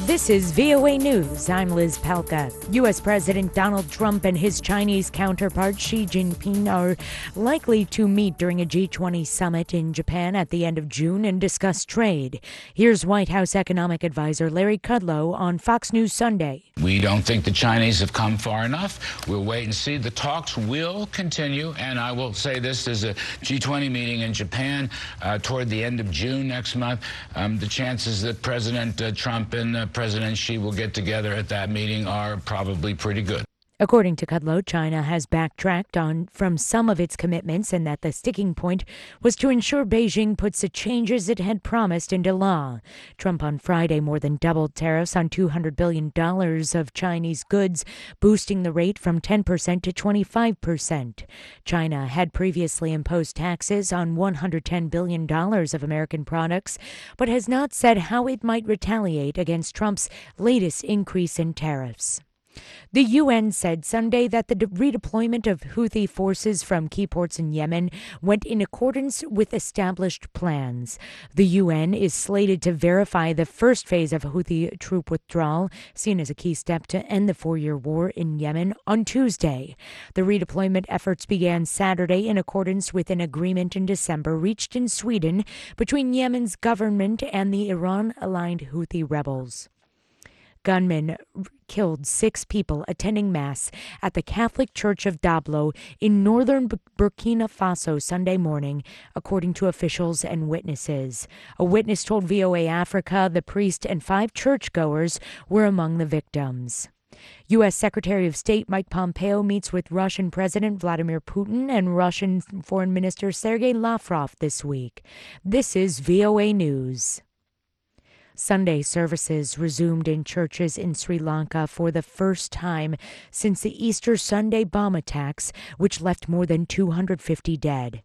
This is VOA News. I'm Liz Palka. U.S. President Donald Trump and his Chinese counterpart Xi Jinping are likely to meet during a G20 summit in Japan at the end of June and discuss trade. Here's White House economic advisor Larry Kudlow on Fox News Sunday. We don't think the Chinese have come far enough. We'll wait and see. The talks will continue, and I will say this, there's a G20 meeting in Japan toward the end of June next month. The chances that President Trump and President Xi will get together at that meeting are probably pretty good. According to Kudlow, China has backtracked from some of its commitments and that the sticking point was to ensure Beijing puts the changes it had promised into law. Trump on Friday more than doubled tariffs on $200 billion of Chinese goods, boosting the rate from 10% to 25%. China had previously imposed taxes on $110 billion of American products, but has not said how it might retaliate against Trump's latest increase in tariffs. The UN said Sunday that the redeployment of Houthi forces from key ports in Yemen went in accordance with established plans. The UN is slated to verify the first phase of Houthi troop withdrawal, seen as a key step to end the four-year war in Yemen, on Tuesday. The redeployment efforts began Saturday in accordance with an agreement in December reached in Sweden between Yemen's government and the Iran-aligned Houthi rebels. Gunmen killed 6 people attending Mass at the Catholic Church of Dablo in northern Burkina Faso Sunday morning, according to officials and witnesses. A witness told VOA Africa the priest and 5 churchgoers were among the victims. U.S. Secretary of State Mike Pompeo meets with Russian President Vladimir Putin and Russian Foreign Minister Sergei Lavrov this week. This is VOA News. Sunday services resumed in churches in Sri Lanka for the first time since the Easter Sunday bomb attacks, which left more than 250 dead.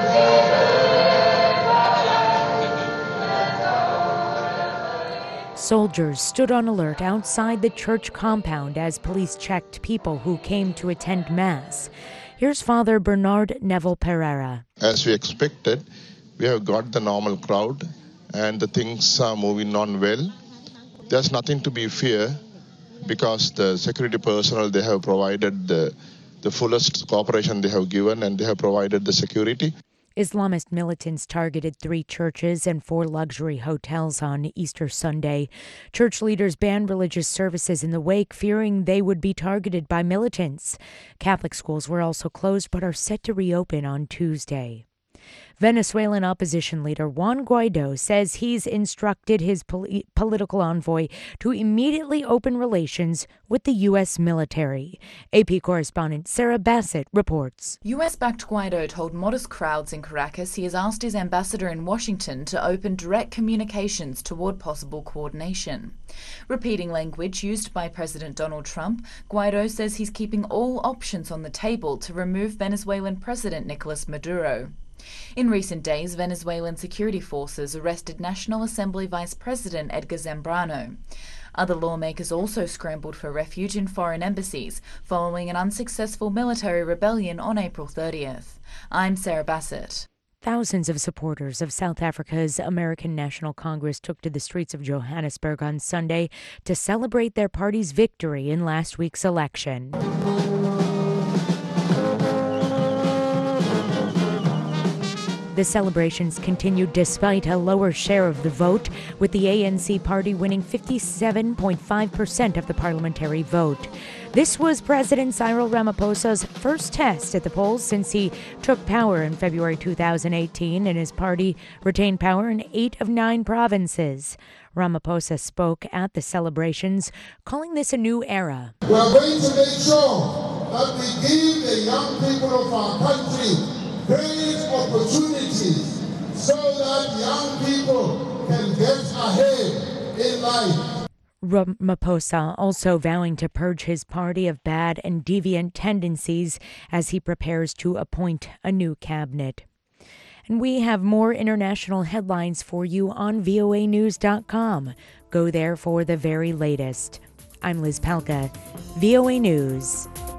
Soldiers stood on alert outside the church compound as police checked people who came to attend Mass. Here's Father Bernard Neville Pereira. As we expected, we have got the normal crowd, and the things are moving on well. There's nothing to be fear because the security personnel, they have provided the fullest cooperation they have given, and they have provided the security. Islamist militants targeted 3 churches and 4 luxury hotels on Easter Sunday. Church leaders banned religious services in the wake, fearing they would be targeted by militants. Catholic schools were also closed but are set to reopen on Tuesday. Venezuelan opposition leader Juan Guaido says he's instructed his political envoy to immediately open relations with the U.S. military. AP correspondent Sarah Bassett reports. U.S.-backed Guaido told modest crowds in Caracas he has asked his ambassador in Washington to open direct communications toward possible coordination. Repeating language used by President Donald Trump, Guaido says he's keeping all options on the table to remove Venezuelan President Nicolas Maduro. In recent days, Venezuelan security forces arrested National Assembly Vice President Edgar Zambrano. Other lawmakers also scrambled for refuge in foreign embassies following an unsuccessful military rebellion on April 30th. I'm Sarah Bassett. Thousands of supporters of South Africa's American National Congress took to the streets of Johannesburg on Sunday to celebrate their party's victory in last week's election. The celebrations continued despite a lower share of the vote, with the ANC party winning 57.5% of the parliamentary vote. This was President Cyril Ramaphosa's first test at the polls since he took power in February 2018, and his party retained power in 8 of 9 provinces. Ramaphosa spoke at the celebrations, calling this a new era. We are going to make sure that we give the young people of our country great opportunities so that young people can get ahead in life. Ramaphosa also vowing to purge his party of bad and deviant tendencies as he prepares to appoint a new cabinet. And we have more international headlines for you on voanews.com. Go there for the very latest. I'm Liz Palka, VOA News.